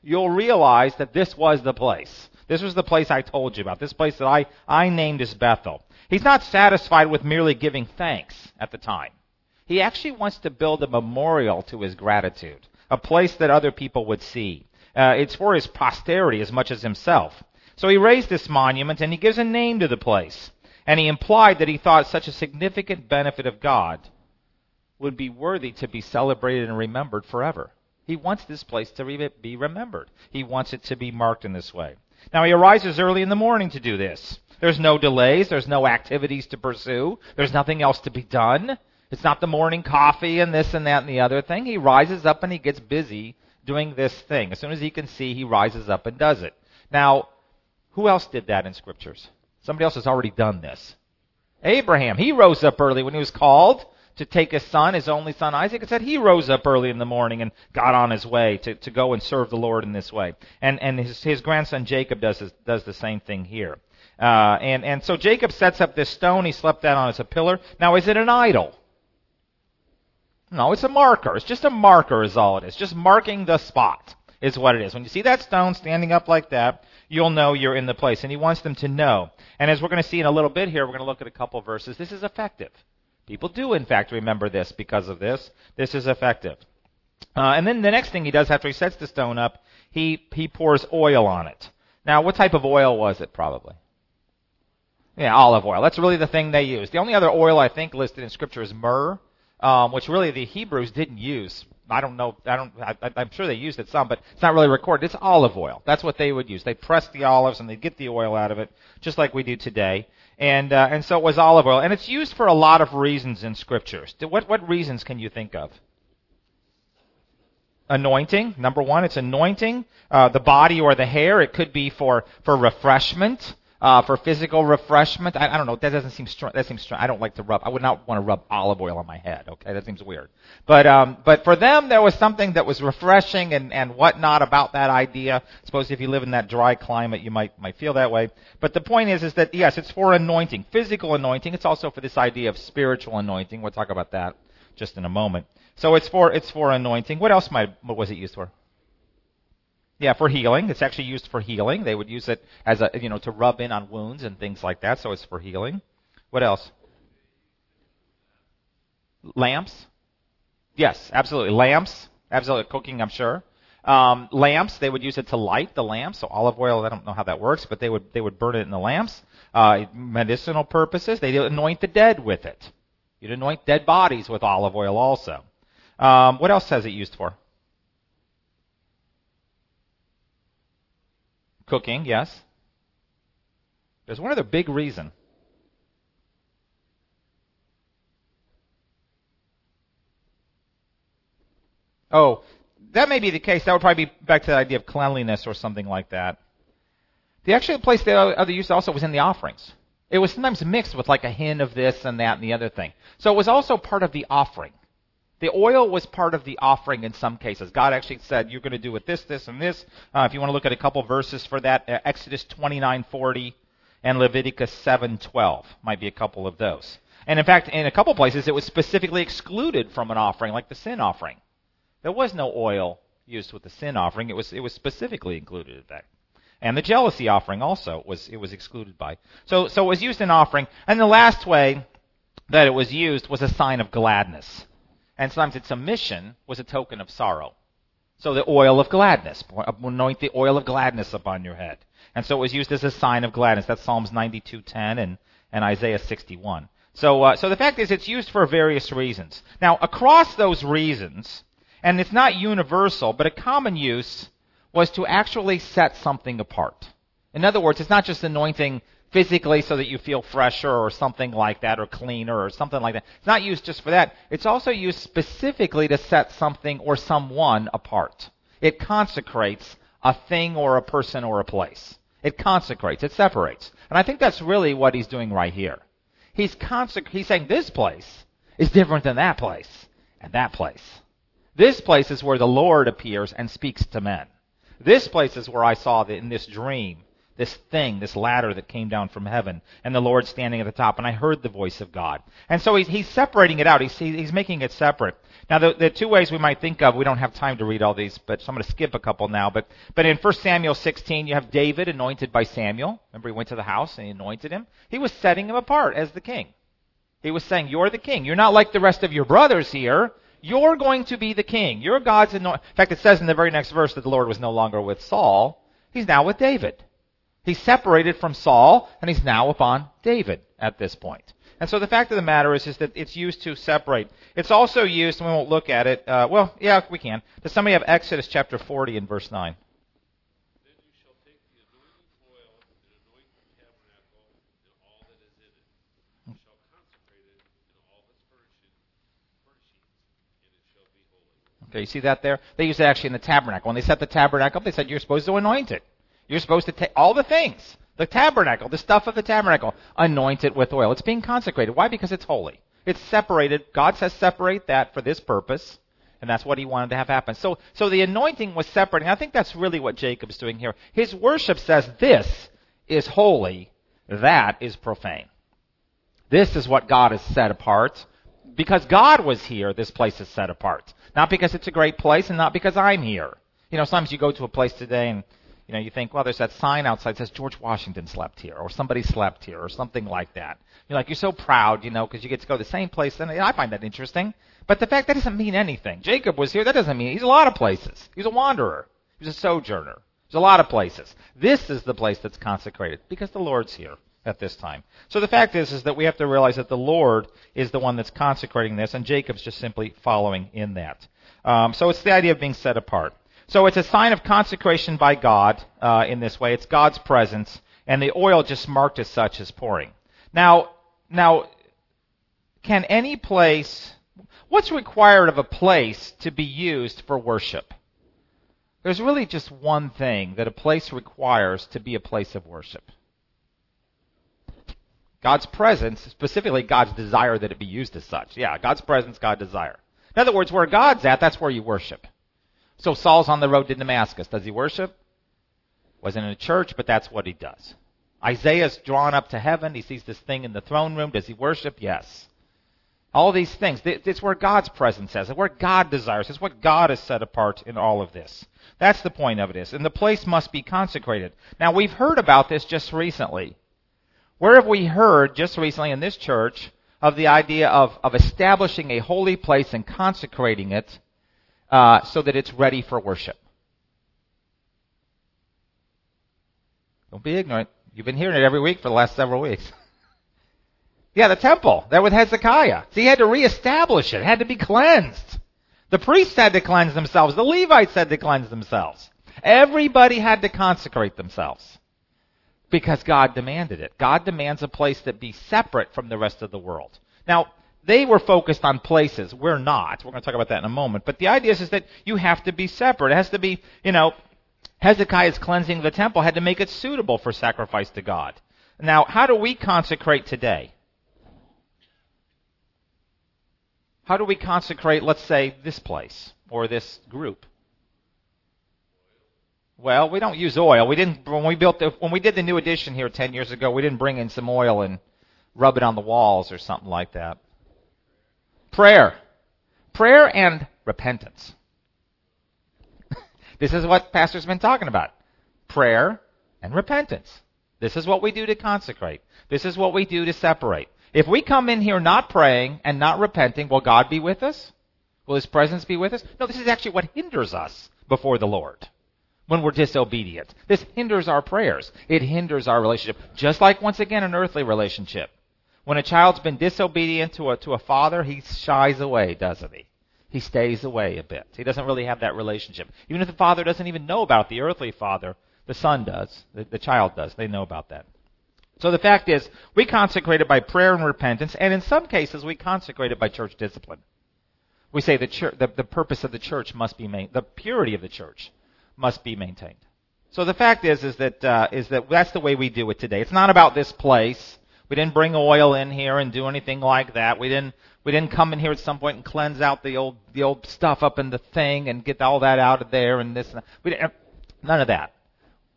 you'll realize that this was the place. This was the place I told you about, this place that I, I named as Bethel. He's not satisfied with merely giving thanks at the time. He actually wants to build a memorial to his gratitude, a place that other people would see. Uh, it's for his posterity as much as himself. So he raised this monument, and he gives a name to the place. And he implied that he thought such a significant benefit of God would be worthy to be celebrated and remembered forever. He wants this place to re- be remembered. He wants it to be marked in this way. Now, he arises early in the morning to do this. There's no delays. There's no activities to pursue. There's nothing else to be done. It's not the morning coffee and this and that and the other thing. He rises up and he gets busy doing this thing. As soon as he can see, he rises up and does it. Now, who else did that in Scriptures? Somebody else has already done this. Abraham, he rose up early when he was called to take his son, his only son Isaac. It said he rose up early in the morning and got on his way to, to go and serve the Lord in this way. And and his, his grandson Jacob does this, does the same thing here. Uh, and, and so Jacob sets up this stone he slept down on as a pillar. Now, is it an idol? No, it's a marker. It's just a marker is all it is. Just marking the spot is what it is. When you see that stone standing up like that, you'll know you're in the place. And he wants them to know. And as we're going to see in a little bit here, we're going to look at a couple of verses. This is effective. People do, in fact, remember this because of this. This is effective. Uh, and then the next thing he does after he sets the stone up, he, he pours oil on it. Now, what type of oil was it, probably? Yeah, olive oil. That's really the thing they used. The only other oil I think listed in Scripture is myrrh, um, which really the Hebrews didn't use. I don't know. I don't. I, I'm sure they used it some, but it's not really recorded. It's olive oil. That's what they would use. They press the olives and they get the oil out of it, just like we do today. And uh, and so it was olive oil, and it's used for a lot of reasons in Scriptures. What what reasons can you think of? Anointing, number one. It's anointing uh, the body or the hair. It could be for for refreshment. Uh, for physical refreshment. I, I don't know. That doesn't seem strong. That seems strong. I don't like to rub. I would not want to rub olive oil on my head. Okay, that seems weird. But um, but for them, there was something that was refreshing and, and whatnot about that idea. I suppose if you live in that dry climate, you might might feel that way. But the point is, is that yes, it's for anointing, physical anointing. It's also for this idea of spiritual anointing. We'll talk about that just in a moment. So it's for it's for anointing. What else might what was it used for? Yeah, for healing. It's actually used for healing. They would use it as a, you know, to rub in on wounds and things like that. So it's for healing. What else? Lamps. Yes, absolutely. Lamps. Absolutely. Cooking, I'm sure. Um, lamps. They would use it to light the lamps. So olive oil. I don't know how that works, but they would they would burn it in the lamps. Uh, medicinal purposes. They anoint the dead with it. You'd anoint dead bodies with olive oil also. Um, what else has it used for? Cooking, yes. There's one other big reason. Oh, that may be the case. That would probably be back to the idea of cleanliness or something like that. The actual place the other use also was in the offerings. It was sometimes mixed with like a hint of this and that and the other thing. So it was also part of the offering. The oil was part of the offering in some cases. God actually said, you're going to do with this, this, and this. Uh, if you want to look at a couple verses for that, uh, Exodus twenty-nine forty and Leviticus seven twelve might be a couple of those. And in fact, in a couple places, it was specifically excluded from an offering, like the sin offering. There was no oil used with the sin offering. It was it was specifically included in that. And the jealousy offering also was it was excluded by. So so it was used in offering. And the last way that it was used was a sign of gladness. And sometimes its omission was a token of sorrow. So the oil of gladness, anoint the oil of gladness upon your head. And so it was used as a sign of gladness. That's Psalms ninety-two ten and, and Isaiah sixty-one. So uh, so the fact is it's used for various reasons. Now, across those reasons, and it's not universal, but a common use was to actually set something apart. In other words, it's not just anointing physically so that you feel fresher or something like that, or cleaner or something like that. It's not used just for that. It's also used specifically to set something or someone apart. It consecrates a thing or a person or a place. It consecrates. It separates. And I think that's really what he's doing right here. He's consec- He's saying this place is different than that place and that place. This place is where the Lord appears and speaks to men. This place is where I saw that in this dream this thing, this ladder that came down from heaven, and the Lord standing at the top, and I heard the voice of God. And so he's, he's separating it out. He's, he's making it separate. Now, the, the two ways we might think of, we don't have time to read all these, but so I'm going to skip a couple now. But, but in First Samuel sixteen, you have David anointed by Samuel. Remember, he went to the house and he anointed him. He was setting him apart as the king. He was saying, you're the king. You're not like the rest of your brothers here. You're going to be the king. You're God's anointed. In fact, it says in the very next verse that the Lord was no longer with Saul. He's now with David. He's separated from Saul, and he's now upon David at this point. And so the fact of the matter is, is that it's used to separate. It's also used, and we won't look at it. Uh, well, yeah, we can. Does somebody have Exodus chapter forty and verse nine? Then you shall take the anointing oil and anoint the tabernacle and all that is in it. You shall consecrate it and all its furnishings, furnishings, and it shall be holy. Okay, you see that there? They used it actually in the tabernacle. When they set the tabernacle up, they said you're supposed to anoint it. You're supposed to take all the things. The tabernacle, the stuff of the tabernacle, anoint it with oil. It's being consecrated. Why? Because it's holy. It's separated. God says separate that for this purpose, and that's what he wanted to have happen. So, so the anointing was separating. I think that's really what Jacob's doing here. His worship says this is holy, that is profane. This is what God has set apart. Because God was here, this place is set apart. Not because it's a great place and not because I'm here. You know, sometimes you go to a place today and you know, you think, well, there's that sign outside that says George Washington slept here, or somebody slept here, or something like that. You're like, you're so proud, you know, because you get to go to the same place. And I find that interesting. But the fact that doesn't mean anything. Jacob was here. That doesn't mean he's a lot of places. He's a wanderer. He's a sojourner. There's a lot of places. This is the place that's consecrated because the Lord's here at this time. So the fact is, is that we have to realize that the Lord is the one that's consecrating this, and Jacob's just simply following in that. Um, so it's the idea of being set apart. So it's a sign of consecration by God uh, in this way. It's God's presence, and the oil just marked as such is pouring. Now, now, can any place, what's required of a place to be used for worship? There's really just one thing that a place requires to be a place of worship. God's presence, specifically God's desire that it be used as such. Yeah, God's presence, God's desire. In other words, where God's at, that's where you worship. So Saul's on the road to Damascus. Does he worship? Wasn't in a church, but that's what he does. Isaiah's drawn up to heaven. He sees this thing in the throne room. Does he worship? Yes. All these things. It's where God's presence is. It's where God desires. It's what God has set apart in all of this. That's the point of it is. And the place must be consecrated. Now, we've heard about this just recently. Where have we heard just recently in this church of the idea of, of establishing a holy place and consecrating it Uh, so that it's ready for worship? Don't be ignorant. You've been hearing it every week for the last several weeks. Yeah, the temple. That with Hezekiah. So he had to reestablish it. It had to be cleansed. The priests had to cleanse themselves. The Levites had to cleanse themselves. Everybody had to consecrate themselves because God demanded it. God demands a place that be separate from the rest of the world. Now, they were focused on places. We're not. We're going to talk about that in a moment. But the idea is, is that you have to be separate. It has to be, you know, Hezekiah's cleansing the temple had to make it suitable for sacrifice to God. Now, how do we consecrate today? How do we consecrate, let's say, this place or this group? Well, we don't use oil. We didn't when we built the, when we did the new addition here ten years ago. We didn't bring in some oil and rub it on the walls or something like that. Prayer. Prayer and repentance. This is what Pastor's been talking about. Prayer and repentance. This is what we do to consecrate. This is what we do to separate. If we come in here not praying and not repenting, will God be with us? Will His presence be with us? No, this is actually what hinders us before the Lord when we're disobedient. This hinders our prayers. It hinders our relationship. Just like, once again, an earthly relationship. When a child's been disobedient to a, to a father, he shies away, doesn't he? He stays away a bit. He doesn't really have that relationship. Even if the father doesn't even know about the earthly father, the son does. The, the child does. They know about that. So the fact is, we consecrate it by prayer and repentance, and in some cases, we consecrate it by church discipline. We say the, church, the, the purpose of the church must be made, the purity of the church must be maintained. So the fact is, is that uh, is that that's the way we do it today. It's not about this place. We didn't bring oil in here and do anything like that. We didn't we didn't come in here at some point and cleanse out the old the old stuff up in the thing and get all that out of there and this and that. We didn't, none of that.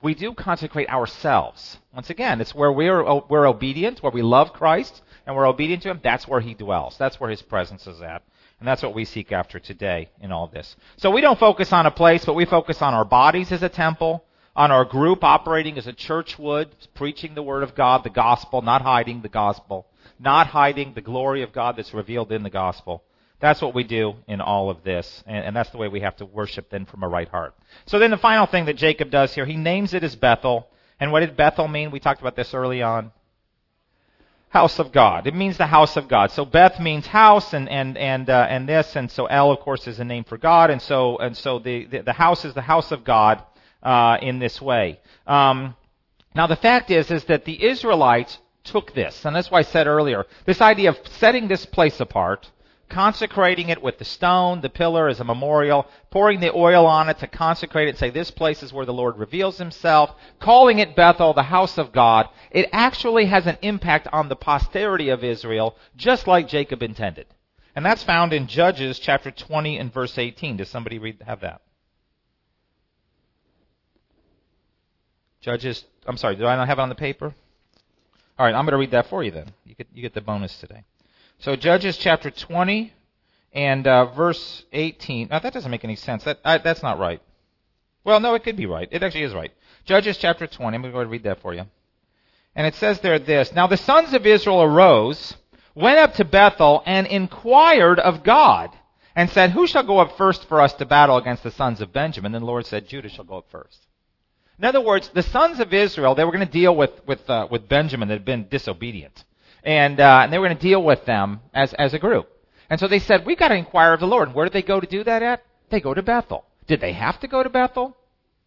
we do consecrate ourselves. Once again, it's where we're, we're obedient, where we love Christ, and we're obedient to Him. That's where He dwells. That's where His presence is at. And that's what we seek after today in all this. So we don't focus on a place, but we focus on our bodies as a temple, on our group operating as a church would, preaching the Word of God, the gospel, not hiding the gospel, not hiding the glory of God that's revealed in the gospel. That's what we do in all of this, and, and that's the way we have to worship then from a right heart. So then the final thing that Jacob does here, he names it as Bethel. And what did Bethel mean? We talked about this early on. House of God. It means the house of God. So Beth means house, and and and uh, and this, and so El, of course, is a name for God, and so and so the the, the house is the house of God uh, in this way. Um, now the fact is is that the Israelites took this, and that's why I said earlier, this idea of setting this place apart, consecrating it with the stone, the pillar as a memorial, pouring the oil on it to consecrate it and say this place is where the Lord reveals Himself, calling it Bethel, the house of God. It actually has an impact on the posterity of Israel, just like Jacob intended. And that's found in Judges chapter twenty and verse eighteen. Does somebody read have that? Judges, I'm sorry, do I not have it on the paper? All right, I'm going to read that for you then. You get, you get the bonus today. So Judges chapter twenty and uh, verse eighteen. Now that doesn't make any sense. That I, that's not right. Well, no, it could be right. It actually is right. Judges chapter twenty. I'm going to go ahead and read that for you. And it says there this. Now the sons of Israel arose, went up to Bethel, and inquired of God, and said, who shall go up first for us to battle against the sons of Benjamin? Then the Lord said, Judah shall go up first. In other words, the sons of Israel, they were going to deal with with uh, with Benjamin that had been disobedient. And, uh, and they were going to deal with them as, as a group. And so they said, we've got to inquire of the Lord. And where did they go to do that at? They go to Bethel. Did they have to go to Bethel?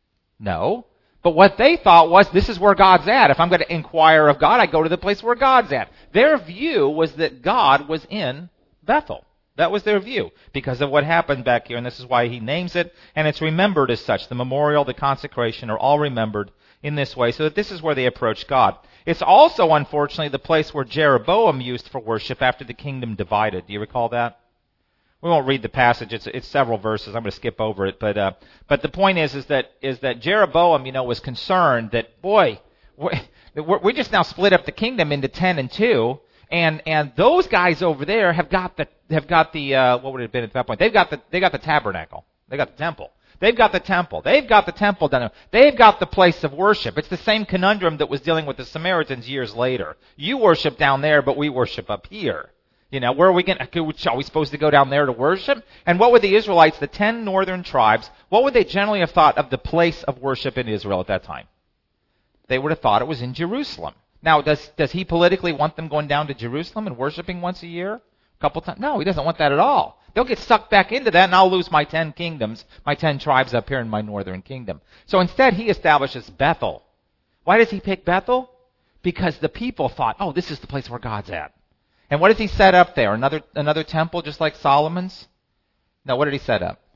No. But what they thought was, this is where God's at. If I'm going to inquire of God, I go to the place where God's at. Their view was that God was in Bethel. That was their view because of what happened back here. And this is why he names it. And it's remembered as such. The memorial, the consecration are all remembered in this way so that this is where they approach God. It's also, unfortunately, the place where Jeroboam used for worship after the kingdom divided. Do you recall that? We won't read the passage. It's, it's several verses. I'm going to skip over it. But uh, but the point is is that is that Jeroboam, you know, was concerned that, boy, we're, we just now split up the kingdom into ten and two, and and those guys over there have got the have got the uh, what would it have been at that point? They've got the they got the tabernacle. They got the temple. They've got the temple. They've got the temple done. They've got the place of worship. It's the same conundrum that was dealing with the Samaritans years later. You worship down there, but we worship up here. You know, where are we going? Are we supposed to go down there to worship? And what would the Israelites, the ten northern tribes, what would they generally have thought of the place of worship in Israel at that time? They would have thought it was in Jerusalem. Now, does does he politically want them going down to Jerusalem and worshiping once a year? A couple times? No, he doesn't want that at all. They'll get sucked back into that, and I'll lose my ten kingdoms, my ten tribes up here in my northern kingdom. So instead, he establishes Bethel. Why does he pick Bethel? Because the people thought, oh, this is the place where God's at. And what does he set up there? Another another temple just like Solomon's? No, what did he set up?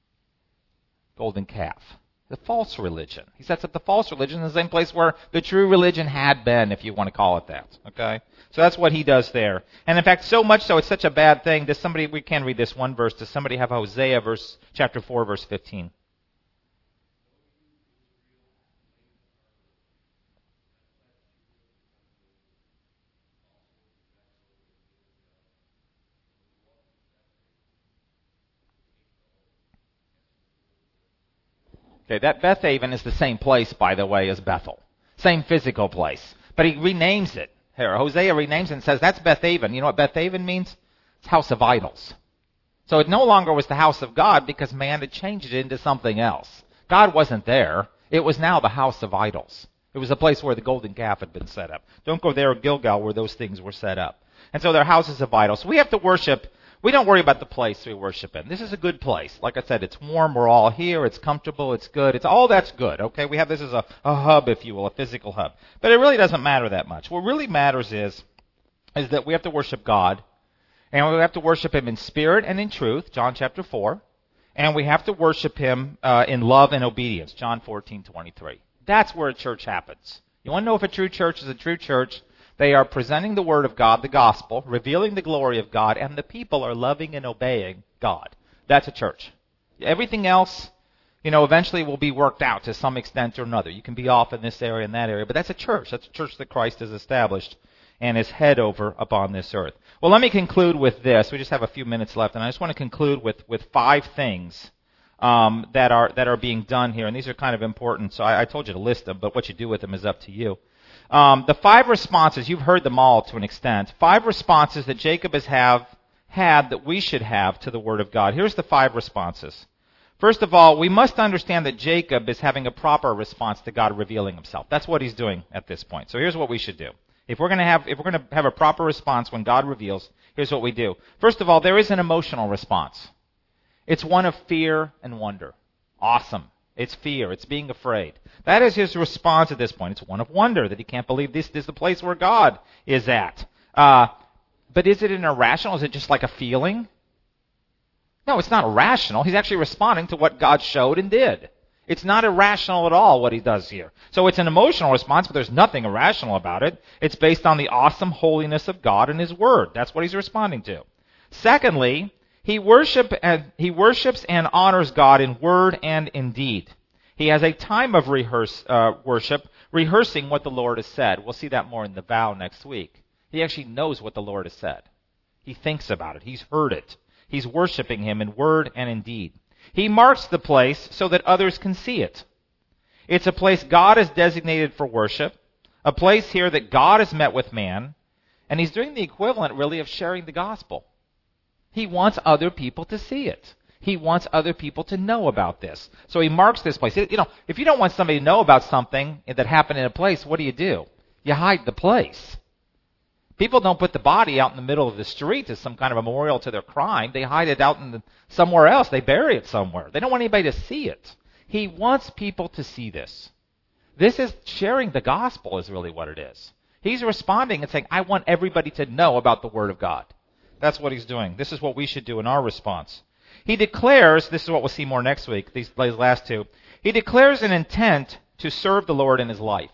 Golden calf. The false religion. He sets up the false religion in the same place where the true religion had been, if you want to call it that. Okay? So that's what he does there. And in fact, so much so, it's such a bad thing. Does somebody, we can read this one verse. Does somebody have Hosea verse, chapter four, verse fifteen? Okay, that Bethaven is the same place, by the way, as Bethel. Same physical place. But he renames it. Here, Hosea renames it and says, that's Bethaven. You know what Bethaven means? It's house of idols. So it no longer was the house of God because man had changed it into something else. God wasn't there. It was now the house of idols. It was a place where the golden calf had been set up. Don't go there at Gilgal where those things were set up. And so they're houses of idols. So we have to worship. We don't worry about the place we worship in. This is a good place. Like I said, it's warm. We're all here. It's comfortable. It's good. It's all that's good. Okay, we have this as a, a hub, if you will, a physical hub. But it really doesn't matter that much. What really matters is, is that we have to worship God, and we have to worship Him in spirit and in truth. John chapter four, and we have to worship Him uh, in love and obedience. John fourteen twenty-three. That's where a church happens. You want to know if a true church is a true church? They are presenting the Word of God, the gospel, revealing the glory of God, and the people are loving and obeying God. That's a church. Everything else you know, eventually will be worked out to some extent or another. You can be off in this area and that area, but that's a church. That's a church that Christ has established and is head over upon this earth. Well, let me conclude with this. We just have a few minutes left, and I just want to conclude with, with five things um, that are that are being done here, and these are kind of important. So I, I told you to list them, but what you do with them is up to you. Um, the five responses, you've heard them all to an extent. Five responses that Jacob has have had that we should have to the Word of God. Here's the five responses. First of all, we must understand that Jacob is having a proper response to God revealing himself. That's what he's doing at this point. So here's what we should do. If we're going to have if we're going to have a proper response when God reveals, here's what we do. First of all, there is an emotional response. It's one of fear and wonder. Awesome. It's fear. It's being afraid. That is his response at this point. It's one of wonder that he can't believe this, this is the place where God is at. Uh, but is it an irrational? Is it just like a feeling? No, it's not irrational. He's actually responding to what God showed and did. It's not irrational at all what he does here. So it's an emotional response, but there's nothing irrational about it. It's based on the awesome holiness of God and His Word. That's what he's responding to. Secondly, he worship and he worships and honors God in word and in deed. He has a time of rehearse, uh, worship, rehearsing what the Lord has said. We'll see that more in the vow next week. He actually knows what the Lord has said. He thinks about it. He's heard it. He's worshiping Him in word and in deed. He marks the place so that others can see it. It's a place God has designated for worship, a place here that God has met with man, and he's doing the equivalent, really, of sharing the gospel. He wants other people to see it. He wants other people to know about this. So he marks this place. You know, if you don't want somebody to know about something that happened in a place, what do you do? You hide the place. People don't put the body out in the middle of the street as some kind of a memorial to their crime. They hide it out in the, somewhere else. They bury it somewhere. They don't want anybody to see it. He wants people to see this. This is sharing the gospel is really what it is. He's responding and saying, I want everybody to know about the Word of God. That's what he's doing. This is what we should do in our response. He declares, this is what we'll see more next week, these, these last two. He declares an intent to serve the Lord in his life.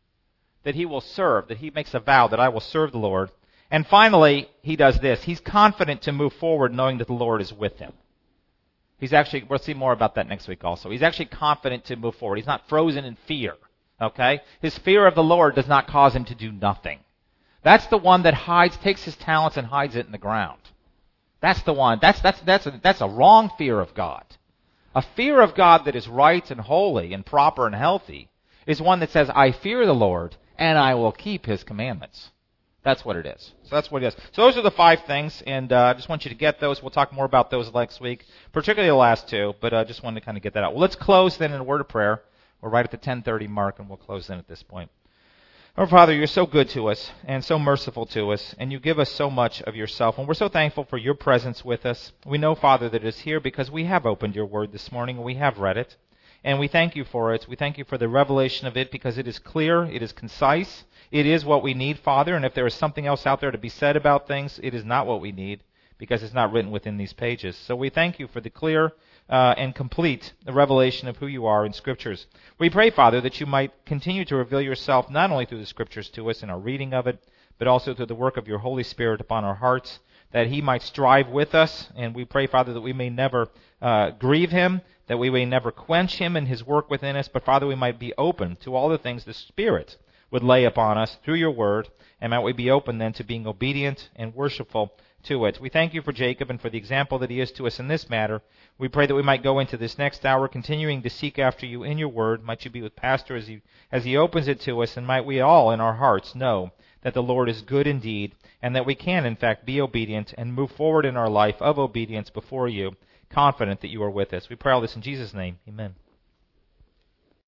That he will serve, that he makes a vow that I will serve the Lord. And finally, he does this. He's confident to move forward knowing that the Lord is with him. He's actually, we'll see more about that next week also. He's actually confident to move forward. He's not frozen in fear. Okay? His fear of the Lord does not cause him to do nothing. That's the one that hides, takes his talents and hides it in the ground. That's the one. That's, that's, that's, a, that's a wrong fear of God. A fear of God that is right and holy and proper and healthy is one that says, I fear the Lord and I will keep His commandments. That's what it is. So that's what it is. So those are the five things, and uh, I just want you to get those. We'll talk more about those next week, particularly the last two, but I uh, just wanted to kind of get that out. Well, let's close then in a word of prayer. We're right at the ten thirty mark, and we'll close then at this point. Our Father, you're so good to us and so merciful to us, and you give us so much of yourself, and we're so thankful for your presence with us. We know, Father, that it is here because we have opened your word this morning, and we have read it. And we thank you for it. We thank you for the revelation of it because it is clear, it is concise, it is what we need, Father. And if there is something else out there to be said about things, it is not what we need because it's not written within these pages. So we thank you for the clear uh, and complete revelation of who you are in Scriptures. We pray, Father, that you might continue to reveal yourself not only through the Scriptures to us in our reading of it, but also through the work of your Holy Spirit upon our hearts, that He might strive with us. And we pray, Father, that we may never uh, grieve Him, that we may never quench Him in His work within us, but, Father, we might be open to all the things the Spirit would lay upon us through your word, and might we be open then to being obedient and worshipful to it. We thank you for Jacob and for the example that he is to us in this matter. We pray that we might go into this next hour continuing to seek after you in your word. Might you be with Pastor as he, as he opens it to us, and might we all in our hearts know that the Lord is good indeed, and that we can, in fact, be obedient and move forward in our life of obedience before you, confident that you are with us. We pray all this in Jesus' name. Amen.